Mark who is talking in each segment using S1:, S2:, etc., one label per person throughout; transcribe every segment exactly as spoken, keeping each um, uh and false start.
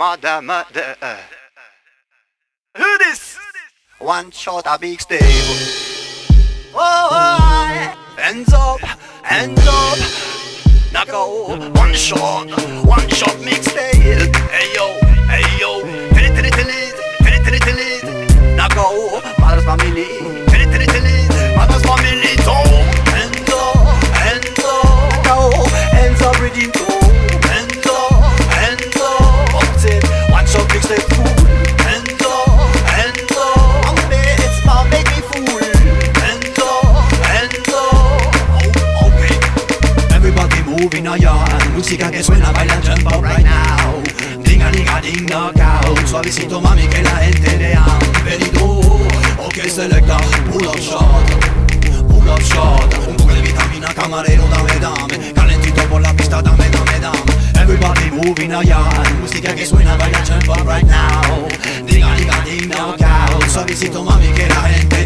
S1: mother, mother. Who this? One shot, a big stable. Oh, oh, hands up, hands up. Now go, one shot, one shot mixtape. Hey yo, hey yo, tell it, tell it, tell it, tell it, tell it, tell it. Now go, mother's family, tell it, tell it, tell it, mother's family. So, hands up, hands up, go, hands up, reading to. Hands up, hands up, up it, one shot mixtape full. Hands up, hands up, I'm there, it's my make me fool. Hands up, hands up, oh, okay. Everybody moving a yard, música que suena, bailan jump out right now. Dinga, dinga, ding, knockout. Suavecito mami que la gente le ha pedido. Ok, selecta, pull up shot, pull up shot. Un poco de vitamina, camarero, dame, dame. Calentito por la pista, dame, dame, dame. Everybody moving a yard, música que suena, bailan jump out right now. Dinga, dinga, ding, knockout. Suavecito mami que la gente.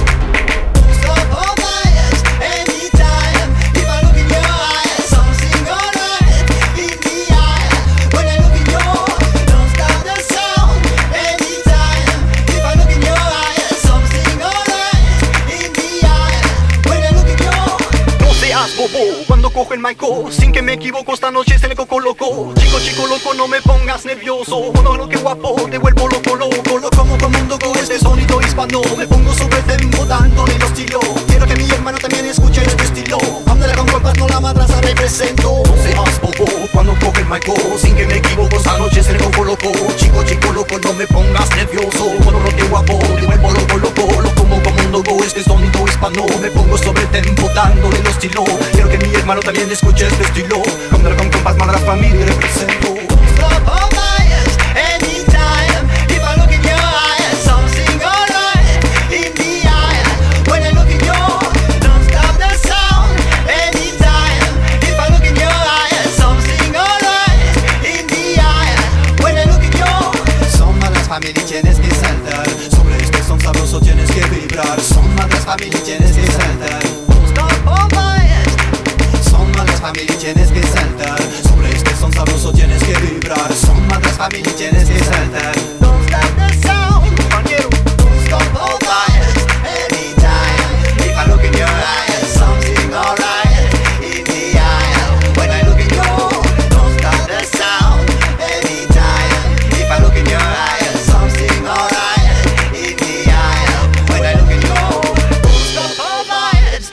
S1: Cuando cojo el maico, sin que me equivoco, esta noche se le coco loco. Chico, chico loco, no me pongas nervioso. No, no, que guapo, te vuelvo loco, loco. Lo como como mundo con este sonido hispano. Me pongo sobre tempo, dándole los estilo. Quiero que mi hermano también escuche este estilo. Ándale con compas, no la madraza represento. No seas bobo, cuando cojo el maico, sin que me equivoco, esta noche se le coco loco. Chico, chico loco, no me pongas nervioso. No, no, que guapo, te vuelvo loco, loco. Lo como como mundo con este sonido hispano. Me pongo sobre tempo, dándole los estilo. Quiero que mi hermano también escuche este estilo. Cuando con compas, madre, familia represento. Stop all bias anytime. If I look in your eyes, something alright in the eye. When I look in your, don't stop the sound anytime. If I look in your eyes, something alright in the eye. When I look in your, son malas familias, tienes que saltar. Sobre este son sabroso, tienes que vibrar. Son malas familias, tienes que saltar. Stop all bias. Son malas familias, tienes que saltar. Sobre este son sabroso, tienes que vibrar. Son malas familias, tienes que saltar. Don't stop the sound, compañero. Don't stop all bias anytime. If I look in your eyes, something alright in the eye. When I look in your, don't stop the sound anytime. If I look in your eyes, something alright in the eye. When I look in your, don't stop all bias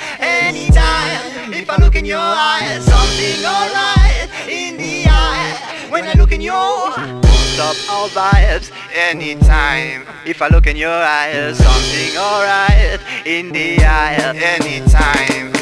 S1: anytime. If I look in your eyes, something alright in the eye. When I look in your, stop all vibes anytime. If I look in your eyes, something alright in the eye anytime.